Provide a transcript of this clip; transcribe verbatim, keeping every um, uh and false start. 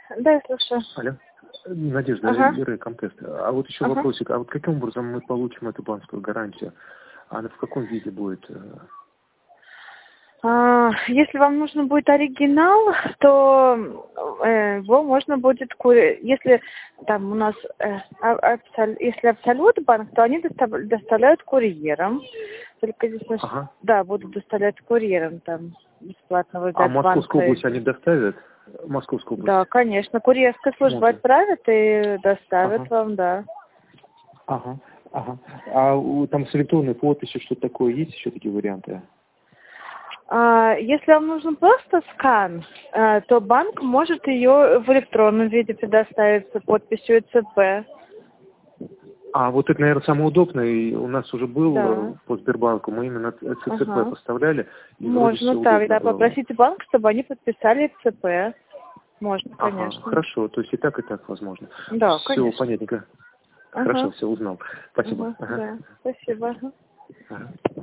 Да, я слушаю. Алло. Надежда, Ага. Ира, Комтест. А вот еще Ага. вопросик. А вот каким образом мы получим эту банковскую гарантию? Она в каком виде будет? А, если вам нужен будет оригинал, то э, его можно будет, кури- если там у нас, э, а- абсол- если Абсолют банк, то они достав- доставляют курьером. Только здесь, значит, Ага. да, будут доставлять курьером, там бесплатно вы А от Московскую банка. область они доставят? Московскую область? Да, конечно, курьерская служба Можно. отправит и доставит Ага. вам, да. Ага. Ага. А у- там с электронной подписью что-то такое есть еще такие варианты? А, если вам нужен просто скан, э, то банк может ее в электронном виде предоставить с подписью ЭЦП. А вот это, наверное, самое удобное. И у нас уже был Да. э, по Сбербанку, мы именно ЦЦП Ага. поставляли, и вроде все Можно так, удобно да, было. попросите банк, чтобы они подписали ЦП. Можно, Ага, конечно. хорошо, то есть и так, и так возможно. Да, Все конечно. понятненько. Ага. Хорошо, все узнал. Спасибо. Ага, Ага. да, спасибо. Ага.